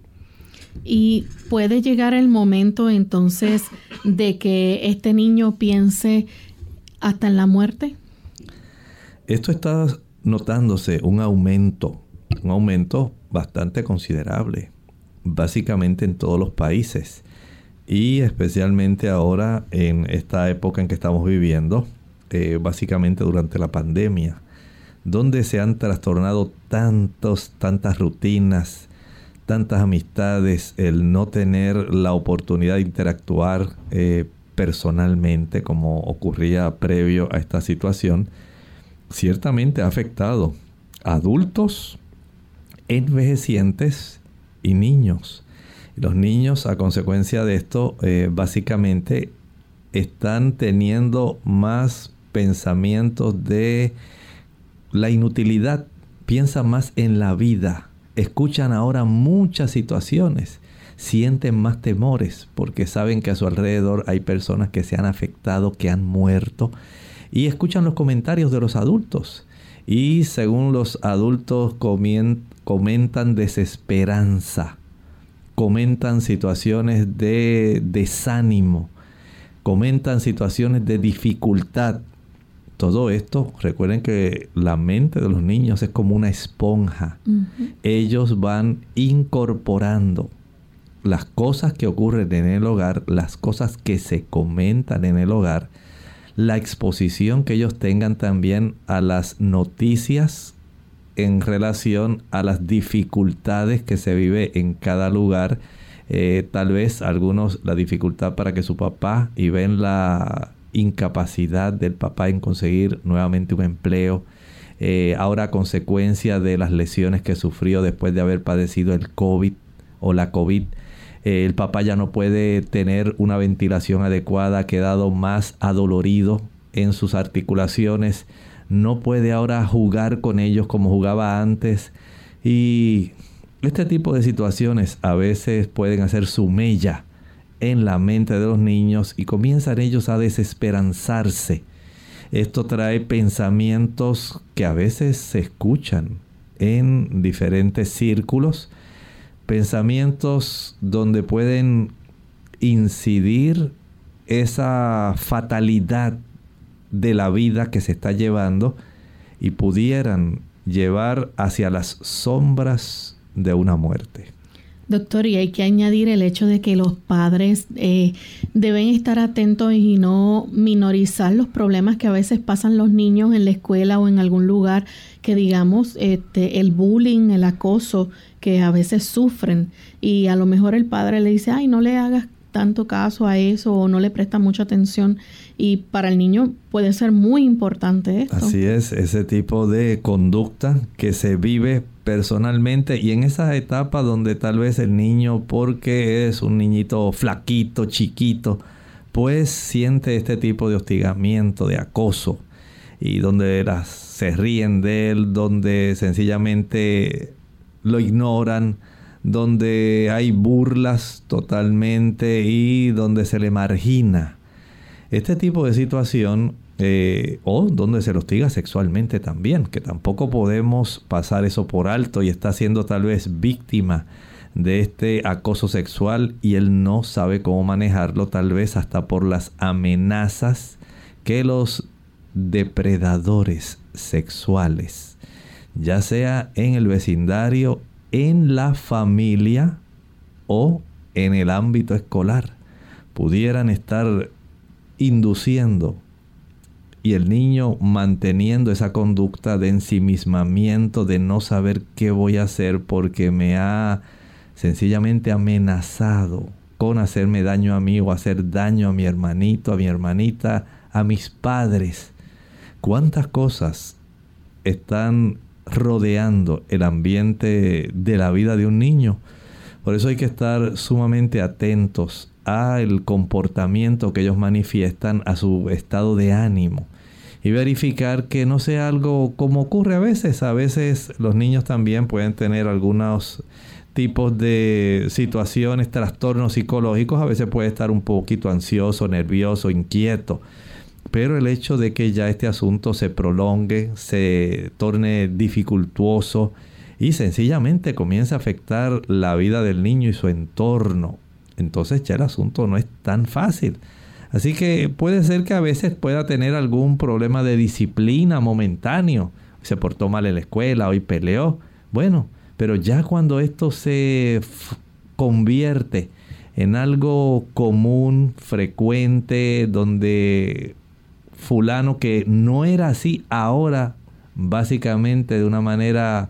Y puede llegar el momento entonces de que este niño piense hasta en la muerte. Esto está notándose un aumento, un aumento bastante considerable, básicamente en todos los países y especialmente ahora en esta época en que estamos viviendo. Eh, básicamente durante la pandemia, donde se han trastornado tantos, tantas rutinas, tantas amistades, el no tener la oportunidad de interactuar eh, personalmente como ocurría previo a esta situación, ciertamente ha afectado a adultos, envejecientes y niños. Los niños, a consecuencia de esto, eh, básicamente están teniendo más pensamientos de la inutilidad, piensan más en la vida, escuchan ahora muchas situaciones, sienten más temores porque saben que a su alrededor hay personas que se han afectado, que han muerto, y escuchan los comentarios de los adultos y según los adultos comentan desesperanza, comentan situaciones de desánimo, comentan situaciones de dificultad. Todo esto, recuerden que la mente de los niños es como una esponja. Uh-huh. Ellos van incorporando las cosas que ocurren en el hogar, las cosas que se comentan en el hogar, la exposición que ellos tengan también a las noticias en relación a las dificultades que se vive en cada lugar, Eh, tal vez algunos la dificultad para que su papá, y ven la incapacidad del papá en conseguir nuevamente un empleo. Eh, ahora a consecuencia de las lesiones que sufrió después de haber padecido el COVID o la COVID, eh, el papá ya no puede tener una ventilación adecuada, ha quedado más adolorido en sus articulaciones, no puede ahora jugar con ellos como jugaba antes, y este tipo de situaciones a veces pueden hacer su mella en la mente de los niños y comienzan ellos a desesperanzarse. Esto trae pensamientos que a veces se escuchan en diferentes círculos, pensamientos donde pueden incidir esa fatalidad de la vida que se está llevando y pudieran llevar hacia las sombras de una muerte. Doctor, y hay que añadir el hecho de que los padres eh, deben estar atentos y no minorizar los problemas que a veces pasan los niños en la escuela o en algún lugar, que digamos este, el bullying, el acoso que a veces sufren, y a lo mejor el padre le dice, ay, no le hagas tanto caso a eso o no le presta mucha atención, y para el niño puede ser muy importante esto. Así es, ese tipo de conducta que se vive personalmente y en esa etapa donde tal vez el niño, porque es un niñito flaquito, chiquito, pues siente este tipo de hostigamiento, de acoso, y donde las, se ríen de él, donde sencillamente lo ignoran, donde hay burlas totalmente y donde se le margina. Este tipo de situación, eh, o donde se le hostiga sexualmente también, que tampoco podemos pasar eso por alto, y está siendo tal vez víctima de este acoso sexual y él no sabe cómo manejarlo, tal vez hasta por las amenazas que los depredadores sexuales, ya sea en el vecindario, en la familia o en el ámbito escolar, pudieran estar induciendo, y el niño manteniendo esa conducta de ensimismamiento, de no saber qué voy a hacer porque me ha sencillamente amenazado con hacerme daño a mí o hacer daño a mi hermanito, a mi hermanita, a mis padres. ¿Cuántas cosas están rodeando el ambiente de la vida de un niño? Por eso hay que estar sumamente atentos al comportamiento que ellos manifiestan, a su estado de ánimo, y verificar que no sea algo como ocurre a veces. A veces los niños también pueden tener algunos tipos de situaciones, trastornos psicológicos. A veces puede estar un poquito ansioso, nervioso, inquieto. Pero el hecho de que ya este asunto se prolongue, se torne dificultuoso y sencillamente comience a afectar la vida del niño y su entorno, entonces ya el asunto no es tan fácil. Así que puede ser que a veces pueda tener algún problema de disciplina momentáneo. Se portó mal en la escuela, hoy peleó. Bueno, pero ya cuando esto se f- convierte en algo común, frecuente, donde fulano que no era así, ahora básicamente de una manera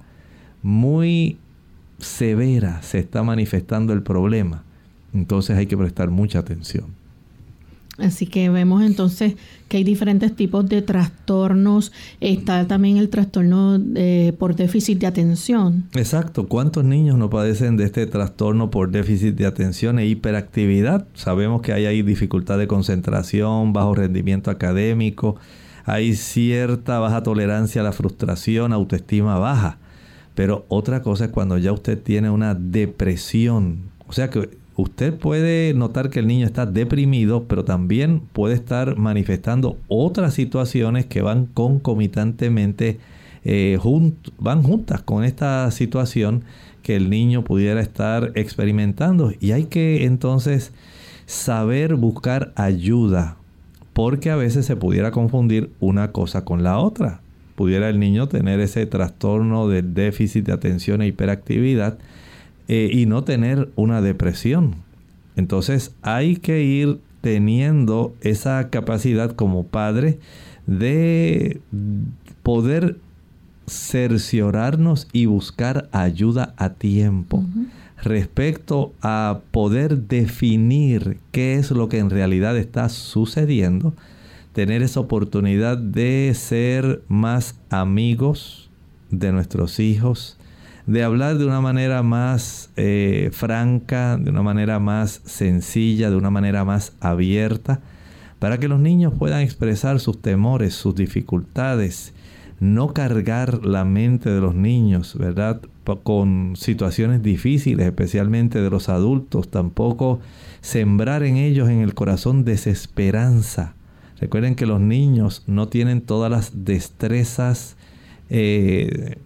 muy severa se está manifestando el problema, entonces hay que prestar mucha atención. Así que vemos entonces que hay diferentes tipos de trastornos. Está también el trastorno eh, por déficit de atención. Exacto. ¿Cuántos niños no padecen de este trastorno por déficit de atención e hiperactividad? Sabemos que hay ahí dificultad de concentración, bajo rendimiento académico, hay cierta baja tolerancia a la frustración, autoestima baja. Pero otra cosa es cuando ya usted tiene una depresión. O sea que usted puede notar que el niño está deprimido, pero también puede estar manifestando otras situaciones que van concomitantemente, eh, junt- van juntas con esta situación que el niño pudiera estar experimentando. Y hay que entonces saber buscar ayuda, porque a veces se pudiera confundir una cosa con la otra. Pudiera el niño tener ese trastorno del déficit de atención e hiperactividad, Eh, y no tener una depresión. Entonces hay que ir teniendo esa capacidad como padre de poder cerciorarnos y buscar ayuda a tiempo. Uh-huh. respecto a poder definir qué es lo que en realidad está sucediendo, tener esa oportunidad de ser más amigos de nuestros hijos, de hablar de una manera más eh, franca, de una manera más sencilla, de una manera más abierta, para que los niños puedan expresar sus temores, sus dificultades, no cargar la mente de los niños, ¿verdad?, con situaciones difíciles, especialmente de los adultos, tampoco sembrar en ellos, en el corazón, desesperanza. Recuerden que los niños no tienen todas las destrezas eh,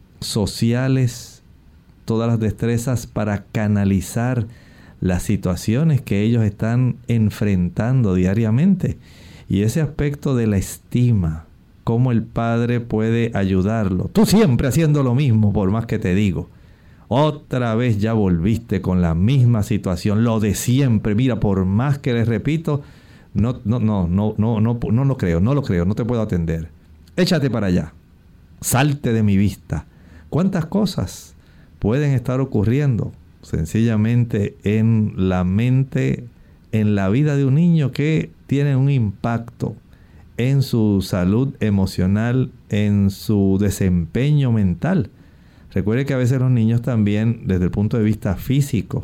sociales, todas las destrezas para canalizar las situaciones que ellos están enfrentando diariamente. Y ese aspecto de la estima, cómo el padre puede ayudarlo. Tú siempre haciendo lo mismo, por más que te digo. Otra vez ya volviste con la misma situación, lo de siempre. Mira, por más que les repito, no, no, no, no, no, no, no lo creo, no lo creo, no te puedo atender. Échate para allá. Salte de mi vista. ¿Cuántas cosas pueden estar ocurriendo sencillamente en la mente, en la vida de un niño, que tienen un impacto en su salud emocional, en su desempeño mental? Recuerde que a veces los niños también, desde el punto de vista físico,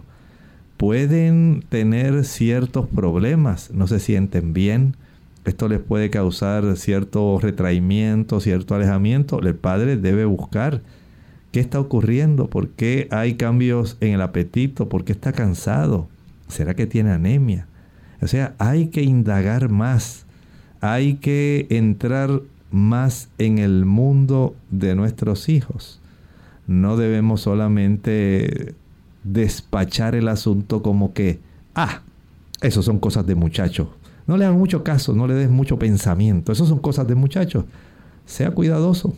pueden tener ciertos problemas, no se sienten bien. Esto les puede causar cierto retraimiento, cierto alejamiento. El padre debe buscar qué está ocurriendo, por qué hay cambios en el apetito, por qué está cansado, ¿será que tiene anemia? O sea, hay que indagar más, hay que entrar más en el mundo de nuestros hijos. No debemos solamente despachar el asunto como que, ah, eso son cosas de muchachos. No le hagan mucho caso, no le des mucho pensamiento. Eso son cosas de muchachos. Sea cuidadoso.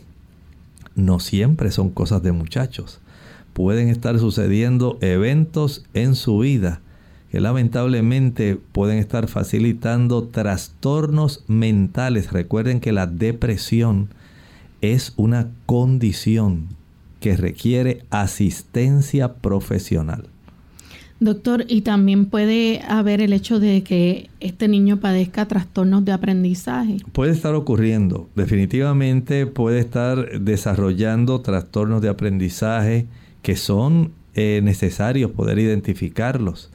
No siempre son cosas de muchachos. Pueden estar sucediendo eventos en su vida que lamentablemente pueden estar facilitando trastornos mentales. Recuerden que la depresión es una condición que requiere asistencia profesional. Doctor, y también puede haber el hecho de que este niño padezca trastornos de aprendizaje. Puede estar ocurriendo, definitivamente puede estar desarrollando trastornos de aprendizaje que son eh, necesarios poder identificarlos.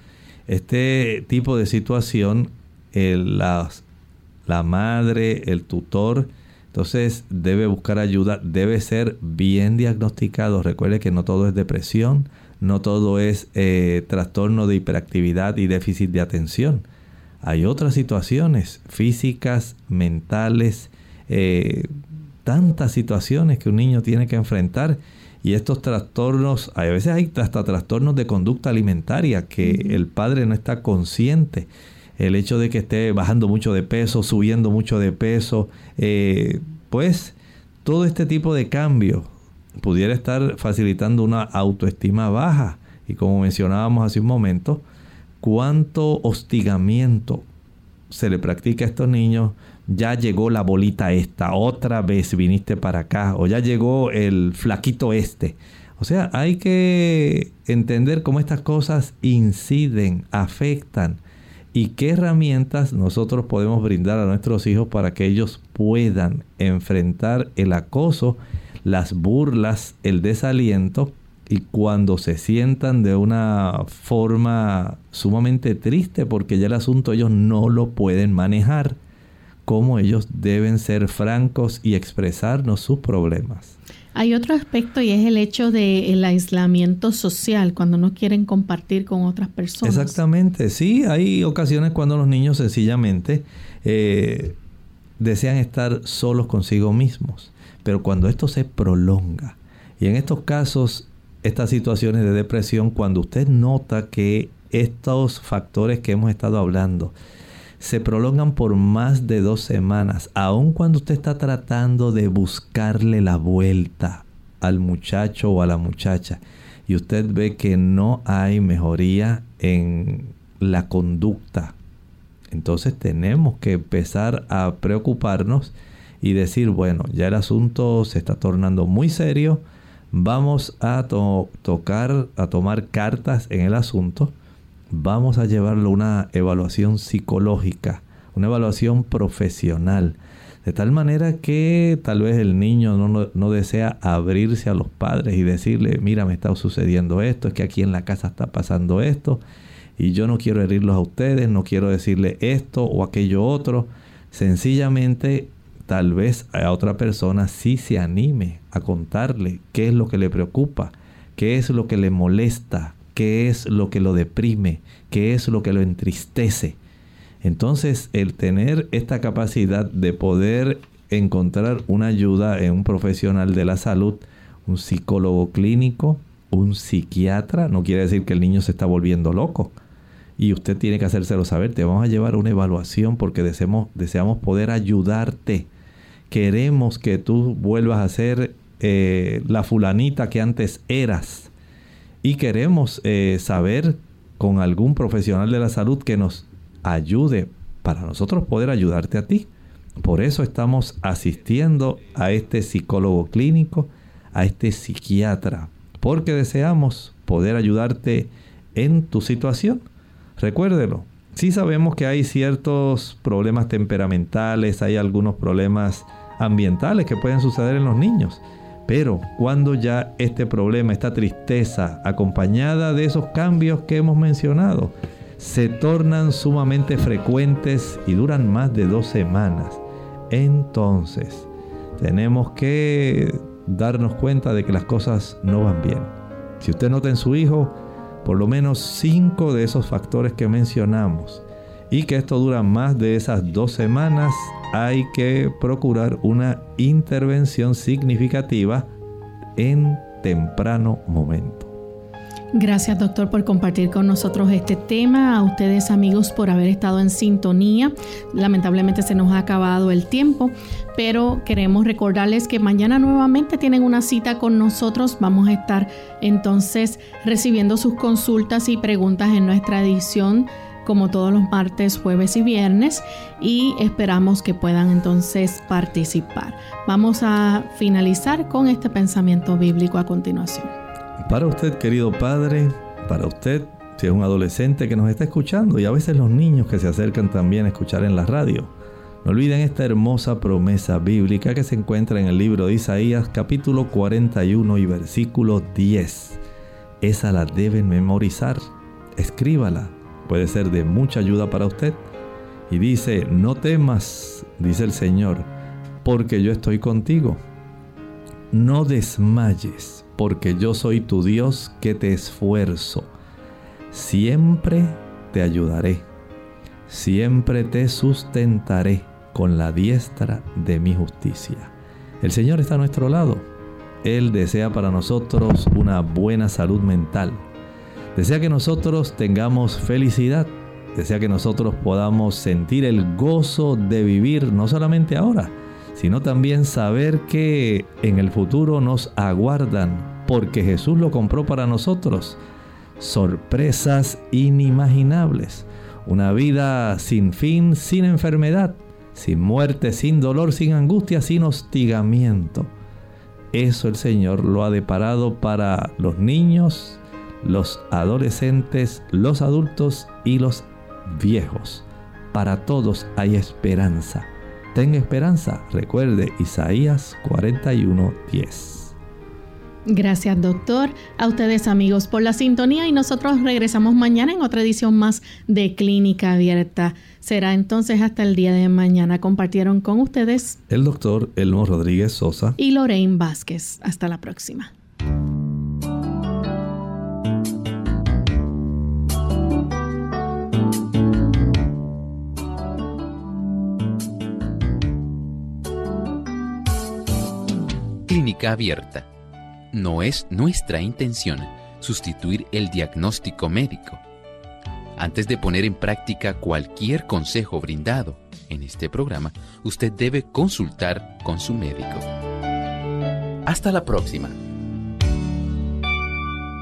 Este tipo de situación, el, la, la madre, el tutor, entonces debe buscar ayuda, debe ser bien diagnosticado. Recuerde que no todo es depresión, no todo es eh, trastorno de hiperactividad y déficit de atención. Hay otras situaciones físicas, mentales, eh, tantas situaciones que un niño tiene que enfrentar. Y estos trastornos, a veces hay hasta trastornos de conducta alimentaria que el padre no está consciente. El hecho de que esté bajando mucho de peso, subiendo mucho de peso, eh, pues todo este tipo de cambios pudiera estar facilitando una autoestima baja. Y como mencionábamos hace un momento, cuánto hostigamiento se le practica a estos niños. Ya llegó la bolita esta, otra vez viniste para acá, o ya llegó el flaquito este. O sea, hay que entender cómo estas cosas inciden, afectan, y qué herramientas nosotros podemos brindar a nuestros hijos para que ellos puedan enfrentar el acoso, las burlas, el desaliento, y cuando se sientan de una forma sumamente triste porque ya el asunto ellos no lo pueden manejar, cómo ellos deben ser francos y expresarnos sus problemas. Hay otro aspecto, y es el hecho del aislamiento social, cuando no quieren compartir con otras personas. Exactamente, sí, hay ocasiones cuando los niños sencillamente eh, desean estar solos consigo mismos, pero cuando esto se prolonga, y en estos casos, estas situaciones de depresión, cuando usted nota que estos factores que hemos estado hablando se prolongan por más de dos semanas, aun cuando usted está tratando de buscarle la vuelta al muchacho o a la muchacha, y usted ve que no hay mejoría en la conducta, entonces tenemos que empezar a preocuparnos y decir, bueno, ya el asunto se está tornando muy serio, vamos a to- tocar, a tomar cartas en el asunto. Vamos a llevarlo a una evaluación psicológica, una evaluación profesional, de tal manera que tal vez el niño no, no, no desea abrirse a los padres y decirle, mira, me está sucediendo esto, es que aquí en la casa está pasando esto, y yo no quiero herirlos a ustedes, no quiero decirle esto o aquello otro. Sencillamente, tal vez a otra persona sí se anime a contarle qué es lo que le preocupa, qué es lo que le molesta, qué es lo que lo deprime, qué es lo que lo entristece. Entonces, el tener esta capacidad de poder encontrar una ayuda en un profesional de la salud, un psicólogo clínico, un psiquiatra, no quiere decir que el niño se está volviendo loco. Y usted tiene que hacérselo saber. Te vamos a llevar a una evaluación porque deseamos, deseamos poder ayudarte. Queremos que tú vuelvas a ser eh, la fulanita que antes eras. Y queremos eh, saber con algún profesional de la salud que nos ayude para nosotros poder ayudarte a ti. Por eso estamos asistiendo a este psicólogo clínico, a este psiquiatra, porque deseamos poder ayudarte en tu situación. Recuérdelo, sí sabemos que hay ciertos problemas temperamentales, hay algunos problemas ambientales que pueden suceder en los niños. Pero cuando ya este problema, esta tristeza, acompañada de esos cambios que hemos mencionado, se tornan sumamente frecuentes y duran más de dos semanas, entonces tenemos que darnos cuenta de que las cosas no van bien. Si usted nota en su hijo por lo menos cinco de esos factores que mencionamos y que esto dura más de esas dos semanas, hay que procurar una intervención significativa en temprano momento. Gracias, doctor, por compartir con nosotros este tema. A ustedes, amigos, por haber estado en sintonía. Lamentablemente se nos ha acabado el tiempo, pero queremos recordarles que mañana nuevamente tienen una cita con nosotros. Vamos a estar entonces recibiendo sus consultas y preguntas en nuestra edición, como todos los martes, jueves y viernes, y esperamos que puedan entonces participar. Vamos a finalizar con este pensamiento bíblico a continuación. Para usted, querido padre, para usted, si es un adolescente que nos está escuchando, y a veces los niños que se acercan también a escuchar en la radio, no olviden esta hermosa promesa bíblica que se encuentra en el libro de Isaías, capítulo cuarenta y uno y versículo diez. Esa la deben memorizar, escríbala, puede ser de mucha ayuda para usted. Y dice, no temas, dice el Señor, porque yo estoy contigo. No desmayes, porque yo soy tu Dios que te esfuerzo. Siempre te ayudaré. Siempre te sustentaré con la diestra de mi justicia. El Señor está a nuestro lado. Él desea para nosotros una buena salud mental. Desea que nosotros tengamos felicidad. Desea que nosotros podamos sentir el gozo de vivir, no solamente ahora, sino también saber que en el futuro nos aguardan, porque Jesús lo compró para nosotros, sorpresas inimaginables. Una vida sin fin, sin enfermedad, sin muerte, sin dolor, sin angustia, sin hostigamiento. Eso el Señor lo ha deparado para los niños, los adolescentes, los adultos y los viejos. Para todos hay esperanza. Tenga esperanza. Recuerde Isaías cuarenta y uno, diez. Gracias, doctor. A ustedes, amigos, por la sintonía, y nosotros regresamos mañana en otra edición más de Clínica Abierta. Será entonces hasta el día de mañana. Compartieron con ustedes el doctor Elmo Rodríguez Sosa y Lorraine Vázquez. Hasta la próxima. Clínica Abierta. No es nuestra intención sustituir el diagnóstico médico. Antes de poner en práctica cualquier consejo brindado en este programa, usted debe consultar con su médico. Hasta la próxima.